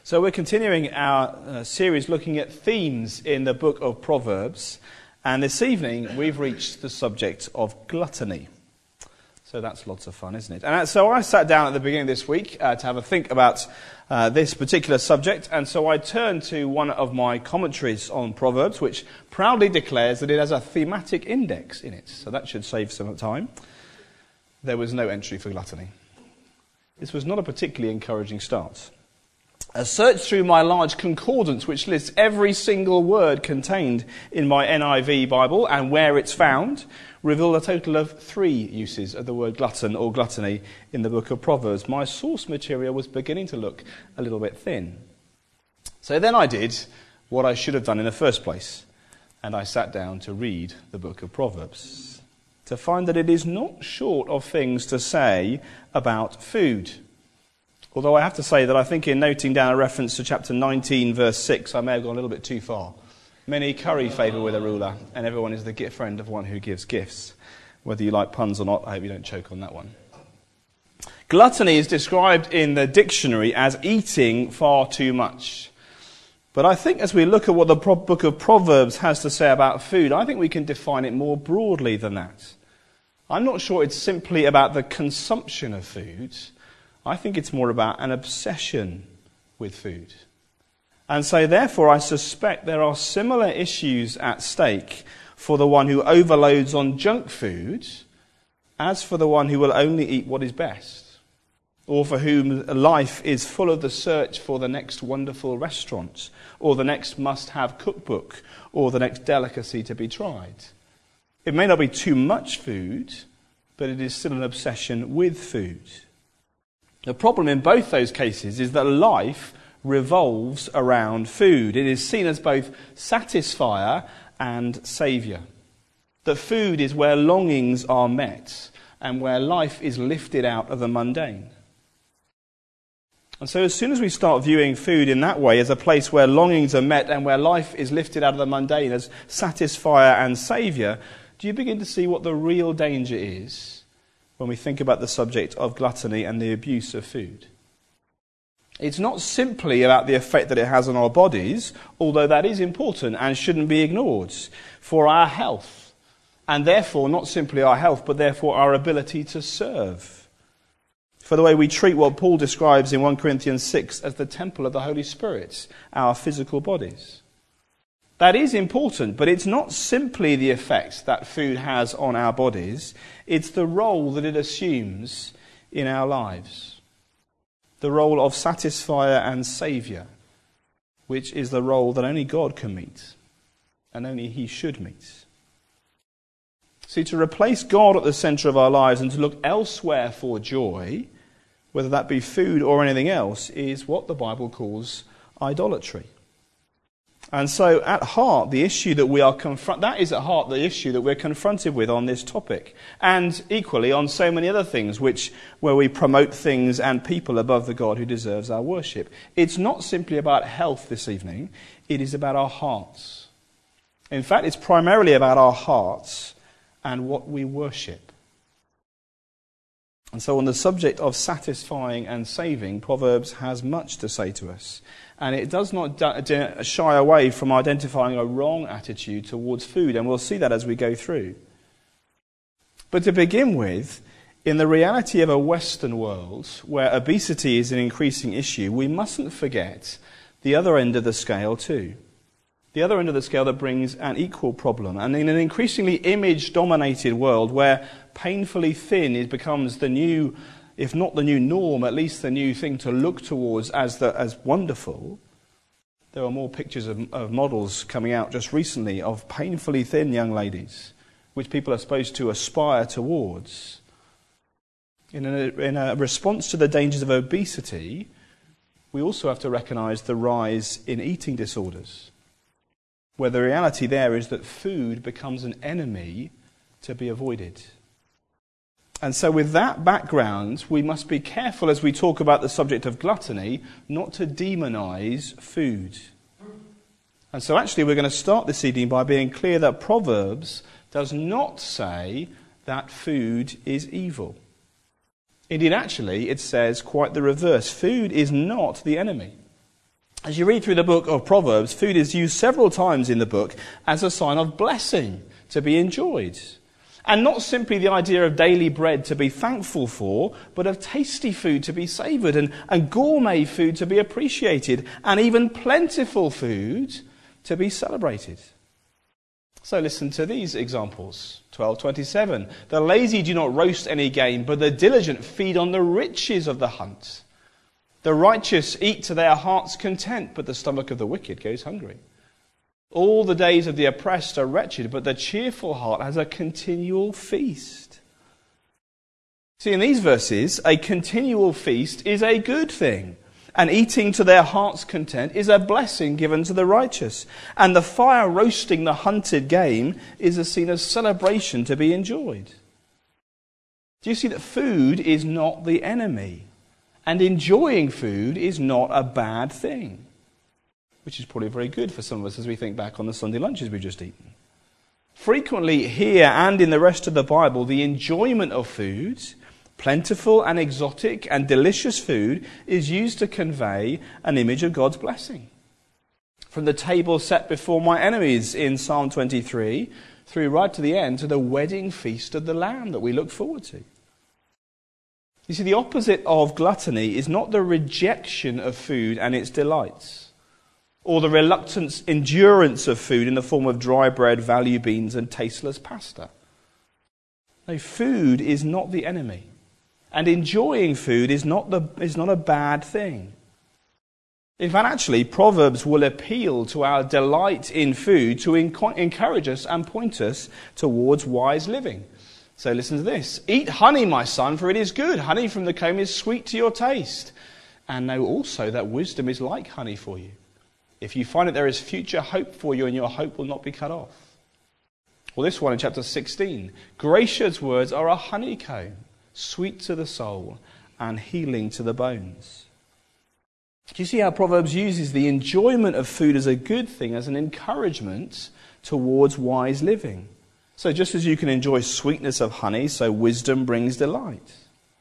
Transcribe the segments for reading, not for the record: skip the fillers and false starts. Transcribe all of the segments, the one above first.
So we're continuing our series looking at themes in the book of Proverbs, and this evening we've reached the subject of gluttony. So that's lots of fun, isn't it? And so I sat down at the beginning of this week to have a think about this particular subject, and so I turned to one of my commentaries on Proverbs, which proudly declares that it has a thematic index in it, so that should save some time. There was no entry for gluttony. This was not a particularly encouraging start. A search through my large concordance, which lists every single word contained in my NIV Bible and where it's found, revealed a total of 3 uses of the word glutton or gluttony in the book of Proverbs. My source material was beginning to look a little bit thin. So then I did what I should have done in the first place, and I sat down to read the book of Proverbs, to find that it is not short of things to say about food. Although I have to say that I think in noting down a reference to chapter 19, verse 6, I may have gone a little bit too far. Many curry favour with a ruler, and everyone is the friend of one who gives gifts. Whether you like puns or not, I hope you don't choke on that one. Gluttony is described in the dictionary as eating far too much. But I think as we look at what the book of Proverbs has to say about food, I think we can define it more broadly than that. I'm not sure it's simply about the consumption of food. I think it's more about an obsession with food. And so therefore I suspect there are similar issues at stake for the one who overloads on junk food as for the one who will only eat what is best, or for whom life is full of the search for the next wonderful restaurant, or the next must-have cookbook, or the next delicacy to be tried. It may not be too much food, but it is still an obsession with food. The problem in both those cases is that life revolves around food. It is seen as both satisfier and saviour. That food is where longings are met and where life is lifted out of the mundane. And so as soon as we start viewing food in that way as a place where longings are met and where life is lifted out of the mundane as satisfier and saviour, do you begin to see what the real danger is when we think about the subject of gluttony and the abuse of food? It's not simply about the effect that it has on our bodies, although that is important and shouldn't be ignored, for our health. And therefore, not simply our health, but therefore our ability to serve. For the way we treat what Paul describes in 1 Corinthians 6 as the temple of the Holy Spirit, our physical bodies. That is important, but it's not simply the effects that food has on our bodies. It's the role that it assumes in our lives. The role of satisfier and saviour, which is the role that only God can meet, and only He should meet. See, to replace God at the centre of our lives and to look elsewhere for joy, whether that be food or anything else, is what the Bible calls idolatry. And so at heart, the issue that we are that is at heart the issue that we're confronted with on this topic. And equally on so many other things where we promote things and people above the God who deserves our worship. It's not simply about health this evening, it is about our hearts. In fact, it's primarily about our hearts and what we worship. And so on the subject of satisfying and saving, Proverbs has much to say to us. And it does not shy away from identifying a wrong attitude towards food, and we'll see that as we go through. But to begin with, in the reality of a Western world where obesity is an increasing issue, we mustn't forget the other end of the scale too. The other end of the scale that brings an equal problem. And in an increasingly image-dominated world where painfully thin becomes the new, if not the new norm, at least the new thing to look towards as wonderful, there are more pictures of models coming out just recently of painfully thin young ladies, which people are supposed to aspire towards. In a response to the dangers of obesity, we also have to recognise the rise in eating disorders, where the reality there is that food becomes an enemy to be avoided. And so with that background, we must be careful as we talk about the subject of gluttony, not to demonise food. And so actually we're going to start this evening by being clear that Proverbs does not say that food is evil. Indeed, actually, it says quite the reverse. Food is not the enemy. As you read through the book of Proverbs, food is used several times in the book as a sign of blessing to be enjoyed. And not simply the idea of daily bread to be thankful for, but of tasty food to be savoured and gourmet food to be appreciated, and even plentiful food to be celebrated. So listen to these examples. 12:27. The lazy do not roast any game, but the diligent feed on the riches of the hunt. The righteous eat to their heart's content, but the stomach of the wicked goes hungry. All the days of the oppressed are wretched, but the cheerful heart has a continual feast. See, in these verses, a continual feast is a good thing. And eating to their heart's content is a blessing given to the righteous. And the fire roasting the hunted game is a scene of celebration to be enjoyed. Do you see that food is not the enemy? And enjoying food is not a bad thing. Which is probably very good for some of us as we think back on the Sunday lunches we've just eaten. Frequently here and in the rest of the Bible, the enjoyment of food, plentiful and exotic and delicious food, is used to convey an image of God's blessing. From the table set before my enemies in Psalm 23, through right to the end, to the wedding feast of the Lamb that we look forward to. You see, the opposite of gluttony is not the rejection of food and its delights, or the reluctant endurance of food in the form of dry bread, value beans, and tasteless pasta. No, food is not the enemy. And enjoying food is not a bad thing. In fact, actually, Proverbs will appeal to our delight in food to encourage us and point us towards wise living. So listen to this. Eat honey, my son, for it is good. Honey from the comb is sweet to your taste. And know also that wisdom is like honey for you. If you find it, there is future hope for you, and your hope will not be cut off. Well, this one in chapter 16. Gracious words are a honeycomb, sweet to the soul and healing to the bones. Do you see how Proverbs uses the enjoyment of food as a good thing, as an encouragement towards wise living? So just as you can enjoy sweetness of honey, so wisdom brings delight.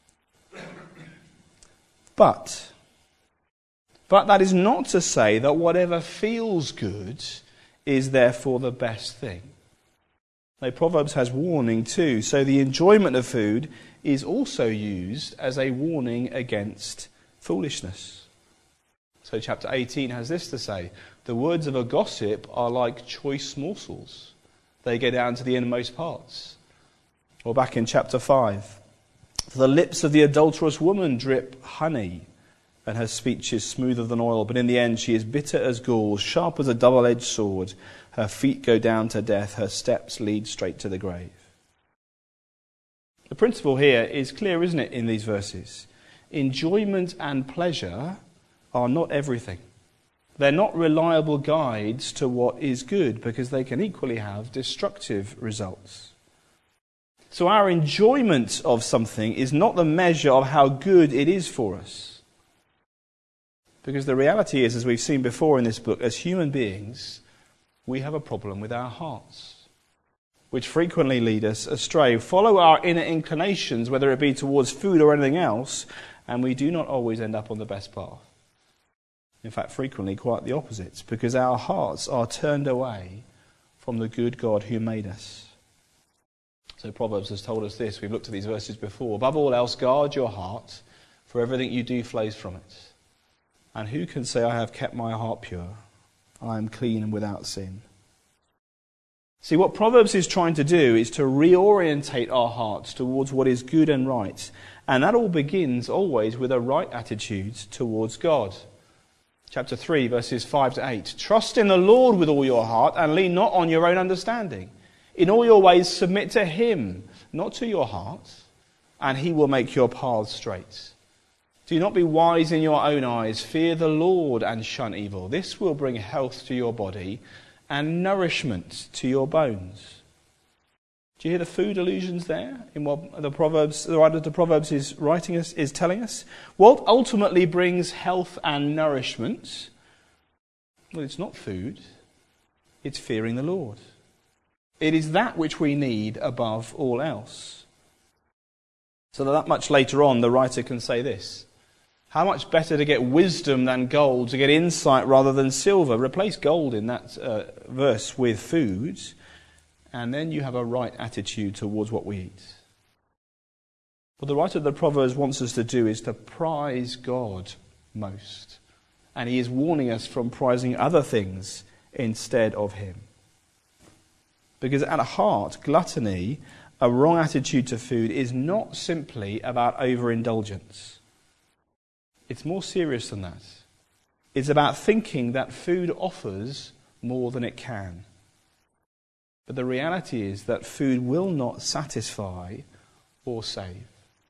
But that is not to say that whatever feels good is therefore the best thing. No, Proverbs has warning too. So the enjoyment of food is also used as a warning against foolishness. So chapter 18 has this to say: the words of a gossip are like choice morsels. They go down to the innermost parts. Or back in chapter 5, for the lips of the adulterous woman drip honey, and her speech is smoother than oil, but in the end she is bitter as gall, sharp as a double-edged sword. Her feet go down to death, her steps lead straight to the grave. The principle here is clear, isn't it, in these verses? Enjoyment and pleasure are not everything. They're not reliable guides to what is good, because they can equally have destructive results. So our enjoyment of something is not the measure of how good it is for us. Because the reality is, as we've seen before in this book, as human beings, we have a problem with our hearts, which frequently lead us astray, follow our inner inclinations, whether it be towards food or anything else, and we do not always end up on the best path. In fact, frequently quite the opposite, because our hearts are turned away from the good God who made us. So Proverbs has told us this. We've looked at these verses before. Above all else, guard your heart, for everything you do flows from it. And who can say, I have kept my heart pure? I am clean and without sin. See, what Proverbs is trying to do is to reorientate our hearts towards what is good and right. And that all begins always with a right attitude towards God. Chapter 3, verses 5 to 8. Trust in the Lord with all your heart and lean not on your own understanding. In all your ways submit to him, not to your heart, and he will make your paths straight. Do not be wise in your own eyes. Fear the Lord and shun evil. This will bring health to your body and nourishment to your bones. Do you hear the food allusions there in what the writer of the Proverbs is telling us? What ultimately brings health and nourishment? Well, it's not food. It's fearing the Lord. It is that which we need above all else. So that much later on, the writer can say this: How much better to get wisdom than gold, to get insight rather than silver. Replace gold in that verse with food, and then you have a right attitude towards what we eat. What the writer of the Proverbs wants us to do is to prize God most. And he is warning us from prizing other things instead of him. Because at heart, gluttony, a wrong attitude to food, is not simply about overindulgence. It's more serious than that. It's about thinking that food offers more than it can. But the reality is that food will not satisfy or save.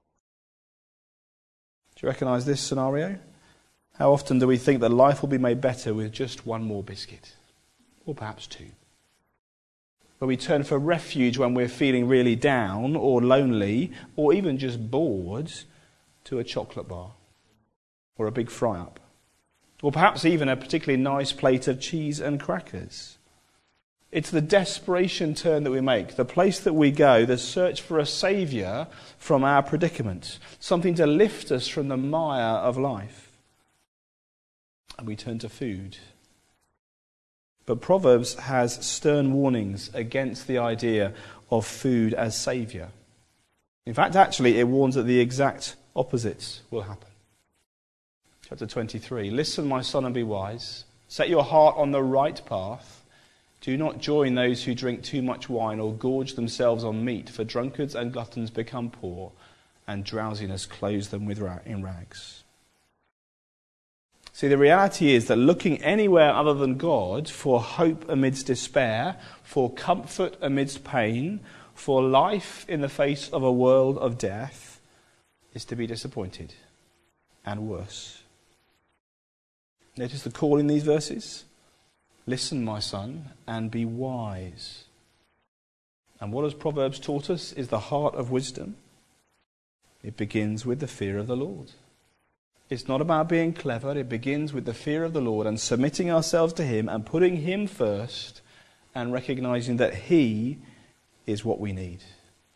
Do you recognise this scenario? How often do we think that life will be made better with just one more biscuit? Or perhaps two. Where we turn for refuge when we're feeling really down or lonely or even just bored to a chocolate bar or a big fry-up. Or perhaps even a particularly nice plate of cheese and crackers. It's the desperation turn that we make, the place that we go, the search for a saviour from our predicament, something to lift us from the mire of life. And we turn to food. But Proverbs has stern warnings against the idea of food as saviour. In fact, actually, it warns that the exact opposite will happen. Chapter 23, listen, my son, and be wise. Set your heart on the right path. Do not join those who drink too much wine or gorge themselves on meat, for drunkards and gluttons become poor, and drowsiness clothes them in rags. See, the reality is that looking anywhere other than God for hope amidst despair, for comfort amidst pain, for life in the face of a world of death, is to be disappointed, and worse. Notice the call in these verses. Listen, my son, and be wise. And what has Proverbs taught us is the heart of wisdom. It begins with the fear of the Lord. It's not about being clever. It begins with the fear of the Lord and submitting ourselves to him and putting him first and recognizing that he is what we need.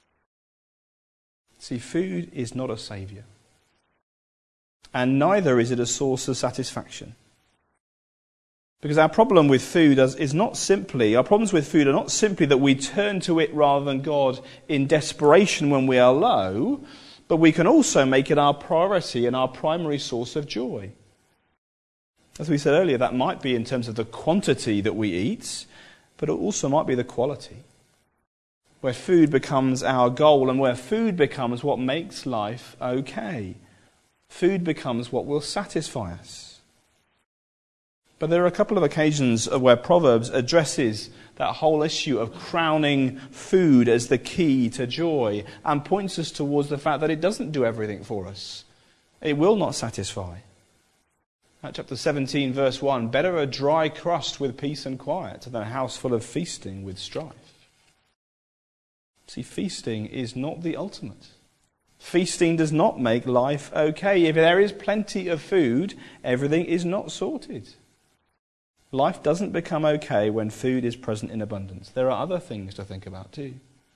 See, food is not a saviour. And neither is it a source of satisfaction. Because our problem with food is not simply, our problems with food are not simply that we turn to it rather than God in desperation when we are low, but we can also make it our priority and our primary source of joy. As we said earlier, that might be in terms of the quantity that we eat, but it also might be the quality. Where food becomes our goal and where food becomes what makes life okay. Food becomes what will satisfy us. But there are a couple of occasions where Proverbs addresses that whole issue of crowning food as the key to joy and points us towards the fact that it doesn't do everything for us. It will not satisfy. At chapter 17, verse 1, better a dry crust with peace and quiet than a house full of feasting with strife. See, feasting is not the ultimate. Feasting does not make life okay. If there is plenty of food, everything is not sorted. Life doesn't become okay when food is present in abundance. There are other things to think about too.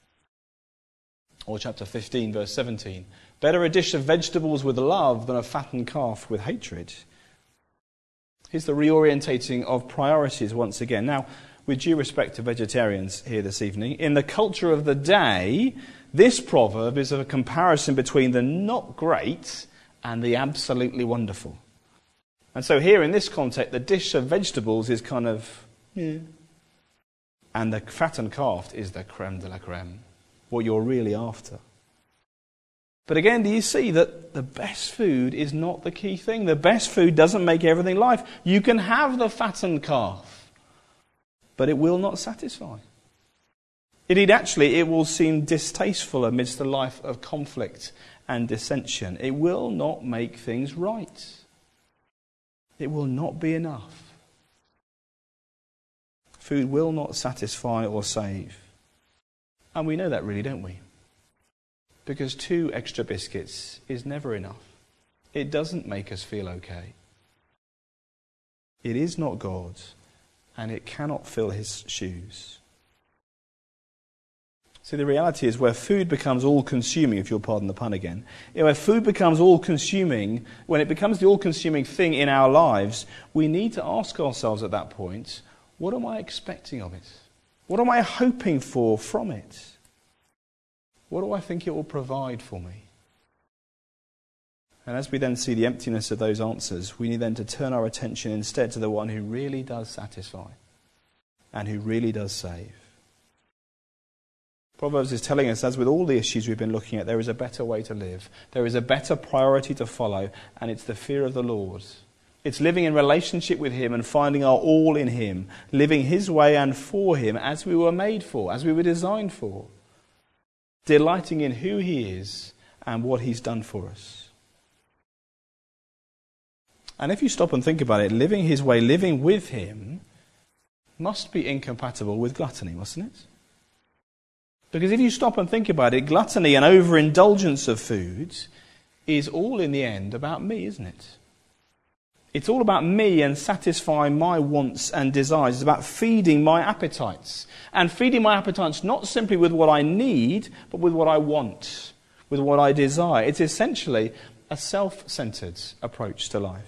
Or chapter 15, verse 17. Better a dish of vegetables with love than a fattened calf with hatred. Here's the reorientating of priorities once again. Now, with due respect to vegetarians here this evening, in the culture of the day, this proverb is a comparison between the not great and the absolutely wonderful. And so here in this context, the dish of vegetables is kind of, and the fattened calf is the creme de la creme, what you're really after. But again, do you see that the best food is not the key thing? The best food doesn't make everything life. You can have the fattened calf, but it will not satisfy. Indeed, actually, it will seem distasteful amidst a life of conflict and dissension. It will not make things right. It will not be enough. Food will not satisfy or save. And we know that really, don't we? Because 2 extra biscuits is never enough. It doesn't make us feel okay. It is not God's, and it cannot fill his shoes. See, the reality is where food becomes all-consuming, if you'll pardon the pun again, where food becomes all-consuming, when it becomes the all-consuming thing in our lives, we need to ask ourselves at that point, what am I expecting of it? What am I hoping for from it? What do I think it will provide for me? And as we then see the emptiness of those answers, we need then to turn our attention instead to the one who really does satisfy and who really does save. Proverbs is telling us, as with all the issues we've been looking at, there is a better way to live. There is a better priority to follow, and it's the fear of the Lord. It's living in relationship with Him and finding our all in Him, living His way and for Him as we were made for, as we were designed for, delighting in who He is and what He's done for us. And if you stop and think about it, living His way, living with Him, must be incompatible with gluttony, mustn't it? Because if you stop and think about it, gluttony and overindulgence of food is all in the end about me, isn't it? It's all about me and satisfying my wants and desires. It's about feeding my appetites. And feeding my appetites not simply with what I need, but with what I want, with what I desire. It's essentially a self-centered approach to life.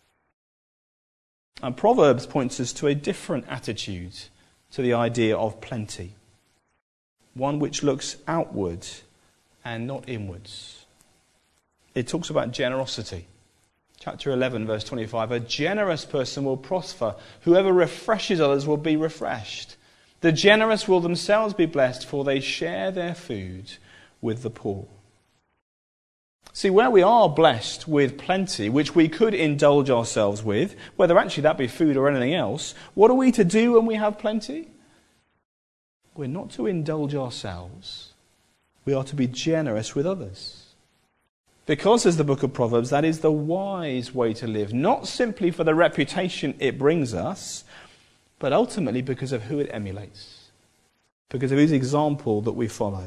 And Proverbs points us to a different attitude to the idea of plenty. One which looks outward and not inwards. It talks about generosity. Chapter 11, verse 25. A generous person will prosper. Whoever refreshes others will be refreshed. The generous will themselves be blessed, for they share their food with the poor. See, where we are blessed with plenty, which we could indulge ourselves with, whether actually that be food or anything else, what are we to do when we have plenty? We're not to indulge ourselves. We are to be generous with others. Because, as the book of Proverbs, that is the wise way to live. Not simply for the reputation it brings us, but ultimately because of who it emulates. Because of whose example that we follow.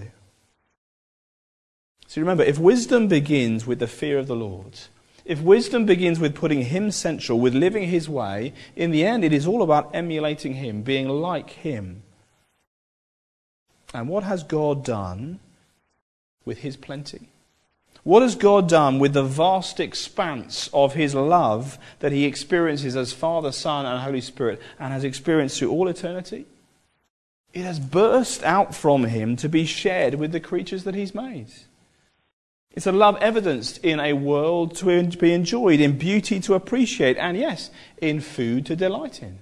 So remember, if wisdom begins with the fear of the Lord, if wisdom begins with putting Him central, with living His way, in the end it is all about emulating Him, being like Him. And what has God done with His plenty? What has God done with the vast expanse of His love that He experiences as Father, Son, and Holy Spirit, and has experienced through all eternity? It has burst out from Him to be shared with the creatures that He's made. It's a love evidenced in a world to be enjoyed, in beauty to appreciate, and yes, in food to delight in.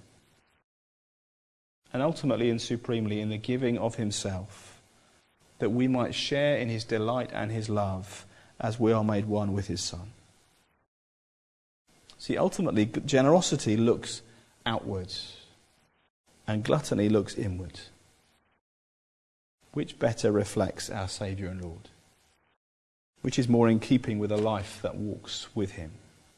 And ultimately and supremely in the giving of Himself, that we might share in His delight and His love as we are made one with His Son. See, ultimately, generosity looks outwards and gluttony looks inward. Which better reflects our Saviour and Lord? Which is more in keeping with a life that walks with Him?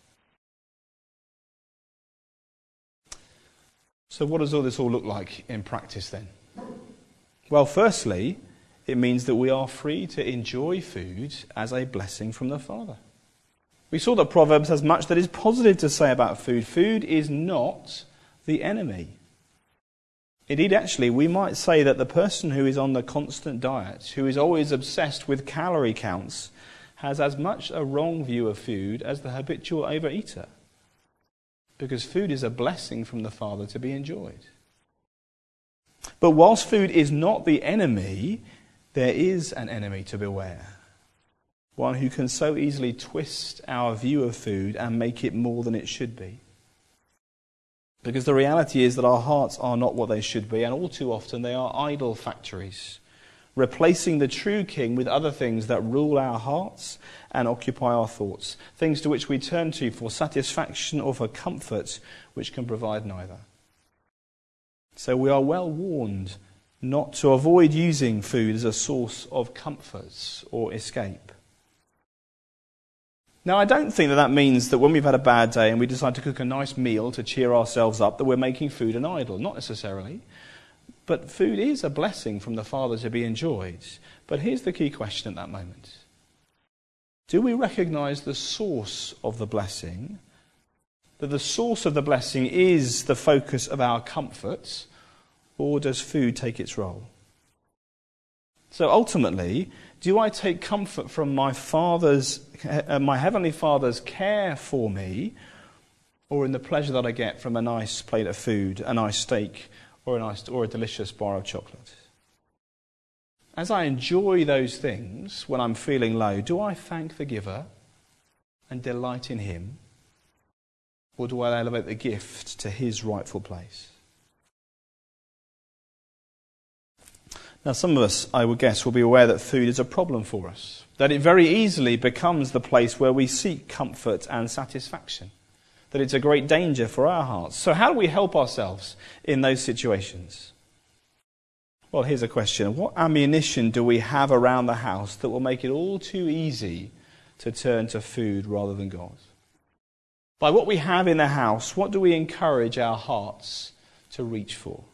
So what does all this look like in practice then? Well, firstly, it means that we are free to enjoy food as a blessing from the Father. We saw that Proverbs has much that is positive to say about food. Food is not the enemy. Indeed, actually, we might say that the person who is on the constant diet, who is always obsessed with calorie counts, has as much a wrong view of food as the habitual overeater. Because food is a blessing from the Father to be enjoyed. But whilst food is not the enemy, there is an enemy to beware. One who can so easily twist our view of food and make it more than it should be. Because the reality is that our hearts are not what they should be, and all too often they are idol factories, replacing the true King with other things that rule our hearts and occupy our thoughts, things to which we turn to for satisfaction or for comfort, which can provide neither. So we are well warned not to avoid using food as a source of comfort or escape. Now, I don't think that means that when we've had a bad day and we decide to cook a nice meal to cheer ourselves up, that we're making food an idol. Not necessarily. But food is a blessing from the Father to be enjoyed. But here's the key question at that moment. Do we recognize the source of the blessing? That the source of the blessing is the focus of our comfort? Or does food take its role? So ultimately, do I take comfort from my Heavenly Father's care for me, or in the pleasure that I get from a nice plate of food, a nice steak, or a delicious bar of chocolate? As I enjoy those things when I'm feeling low, do I thank the giver and delight in him? Or do I elevate the gift to his rightful place? Now, some of us, I would guess, will be aware that food is a problem for us, that it very easily becomes the place where we seek comfort and satisfaction, that it's a great danger for our hearts. So how do we help ourselves in those situations? Well, here's a question. What ammunition do we have around the house that will make it all too easy to turn to food rather than God? By what we have in the house, what do we encourage our hearts to reach for?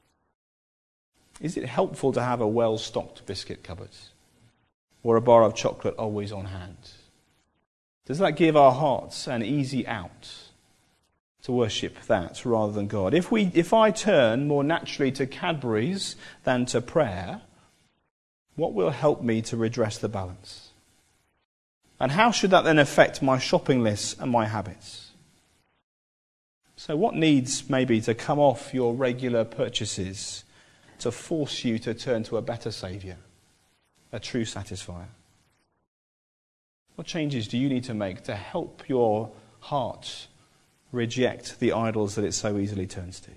Is it helpful to have a well-stocked biscuit cupboard or a bar of chocolate always on hand? Does that give our hearts an easy out to worship that rather than God? If I turn more naturally to Cadbury's than to prayer, what will help me to redress the balance? And how should that then affect my shopping lists and my habits? So what needs maybe to come off your regular purchases to force you to turn to a better Saviour, a true satisfier? What changes do you need to make to help your heart reject the idols that it so easily turns to?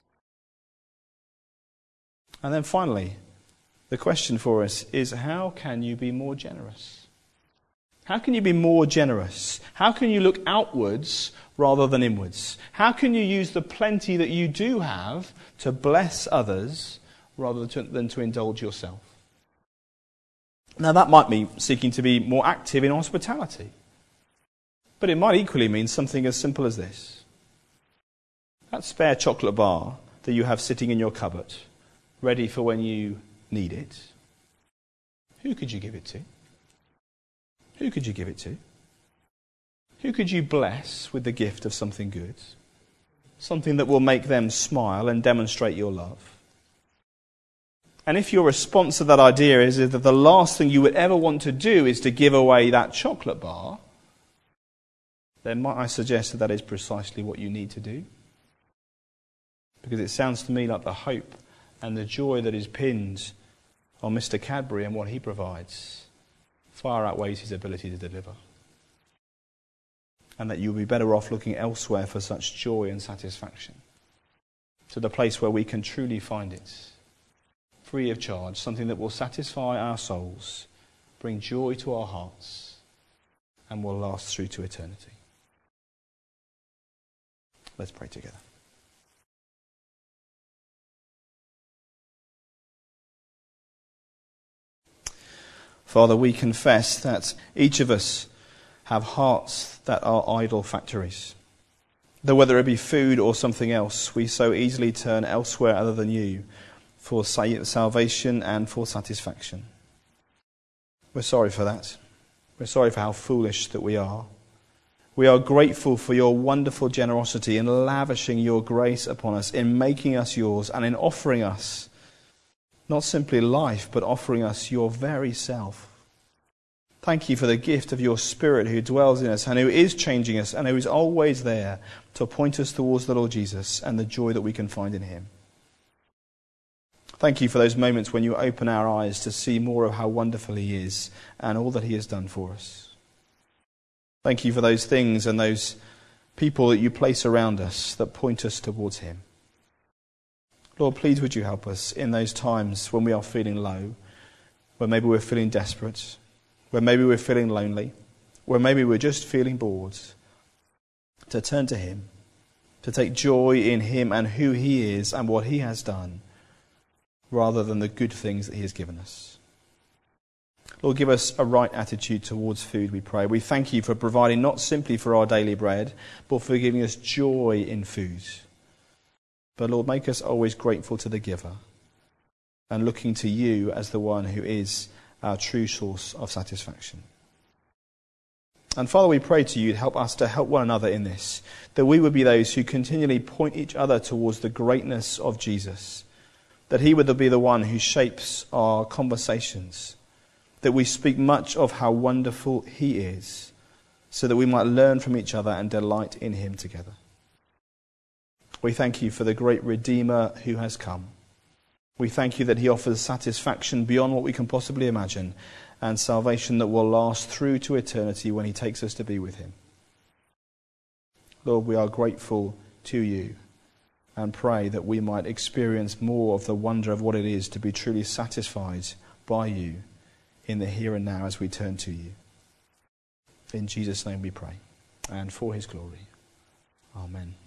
And then finally, the question for us is, how can you be more generous? How can you be more generous? How can you look outwards rather than inwards? How can you use the plenty that you do have to bless others rather than to indulge yourself? Now, that might mean seeking to be more active in hospitality. But it might equally mean something as simple as this. That spare chocolate bar that you have sitting in your cupboard, ready for when you need it, who could you give it to? Who could you give it to? Who could you bless with the gift of something good? Something that will make them smile and demonstrate your love. And if your response to that idea is that the last thing you would ever want to do is to give away that chocolate bar, then might I suggest that is precisely what you need to do? Because it sounds to me like the hope and the joy that is pinned on Mr. Cadbury and what he provides far outweighs his ability to deliver. And that you'll be better off looking elsewhere for such joy and satisfaction, to the place where we can truly find it, free of charge, something that will satisfy our souls, bring joy to our hearts, and will last through to eternity. Let's pray together. Father, we confess that each of us have hearts that are idol factories. That whether it be food or something else, we so easily turn elsewhere other than you for salvation and for satisfaction. We're sorry for that. We're sorry for how foolish that we are. We are grateful for your wonderful generosity in lavishing your grace upon us, in making us yours, and in offering us not simply life, but offering us your very self. Thank you for the gift of your Spirit who dwells in us and who is changing us and who is always there to point us towards the Lord Jesus and the joy that we can find in him. Thank you for those moments when you open our eyes to see more of how wonderful he is and all that he has done for us. Thank you for those things and those people that you place around us that point us towards him. Lord, please would you help us in those times when we are feeling low, when maybe we're feeling desperate, when maybe we're feeling lonely, when maybe we're just feeling bored, to turn to him, to take joy in him and who he is and what he has done, rather than the good things that he has given us. Lord, give us a right attitude towards food, we pray. We thank you for providing not simply for our daily bread, but for giving us joy in food. But Lord, make us always grateful to the giver and looking to you as the one who is our true source of satisfaction. And Father, we pray to you to help us to help one another in this, that we would be those who continually point each other towards the greatness of Jesus, that he would be the one who shapes our conversations, that we speak much of how wonderful he is, so that we might learn from each other and delight in him together. We thank you for the great Redeemer who has come. We thank you that he offers satisfaction beyond what we can possibly imagine, and salvation that will last through to eternity when he takes us to be with him. Lord, we are grateful to you and pray that we might experience more of the wonder of what it is to be truly satisfied by you in the here and now as we turn to you. In Jesus' name we pray, and for his glory. Amen.